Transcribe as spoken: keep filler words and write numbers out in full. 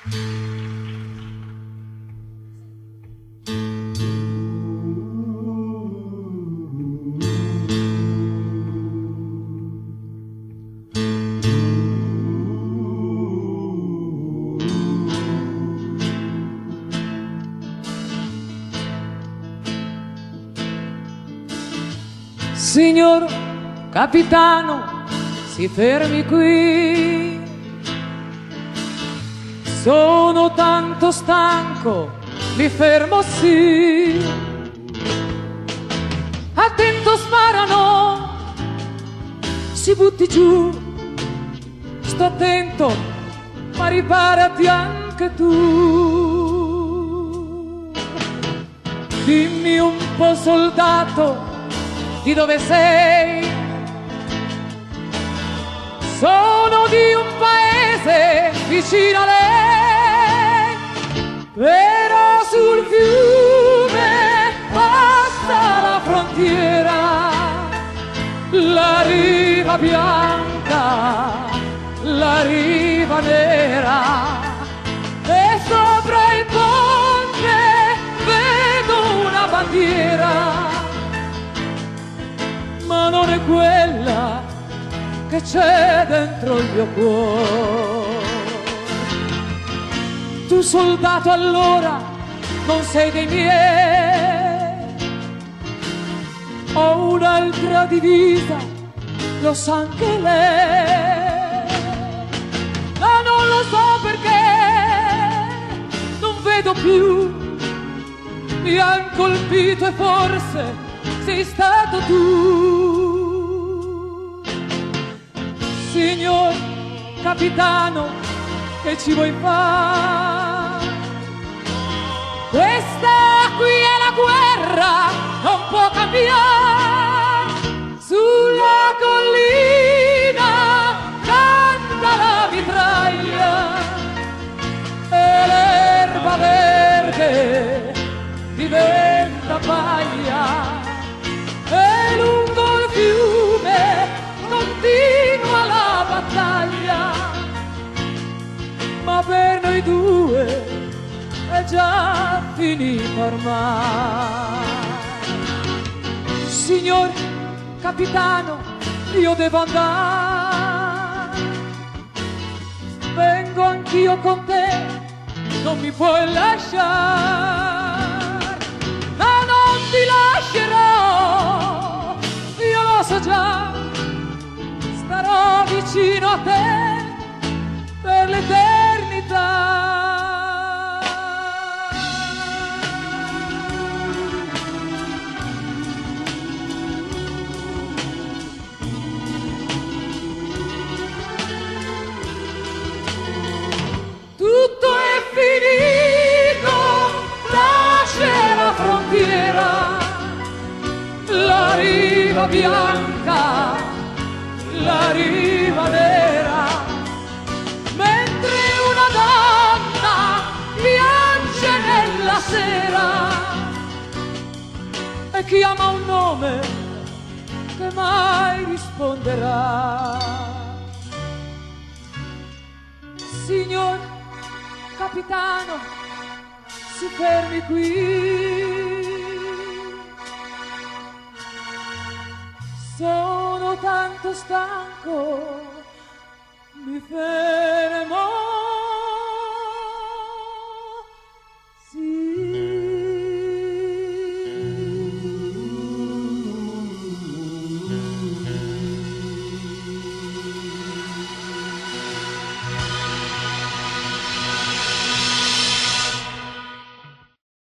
Signor capitano, si fermi qui. Sono tanto stanco, mi fermo sì. Attento, sparano, si butti giù. Sto attento, ma riparati anche tu. Dimmi un po', soldato, di dove sei? Sono di un paese vicino a lei, però sul fiume passa la frontiera, la riva bianca, la riva nera, e sopra il ponte vedo una bandiera, ma non è quella che c'è dentro il mio cuore. Tu soldato allora non sei dei miei, ho un'altra divisa, lo sa anche lei, ma non lo so perché non vedo più, mi han colpito e forse sei stato tu. Signor capitano, che ci vuoi fare? Questa qui è la guerra, non può cambiare. Sulla collina canta la mitraglia e l'erba verde diventa paglia. E lungo il fiume continua la battaglia, ma per noi due è già finita ormai. Signor capitano, io devo andare, vengo anch'io con te, non mi puoi lasciare, ma non ti lascerò, io lo so già, starò vicino a te per l'eternità. Tutto è finito, lascia la frontiera, la riva bianca, la riva nera, mentre una donna piange nella sera e chiama un nome che mai risponderà. Signor capitano, si fermi qui. Sono tanto stanco, mi fermo.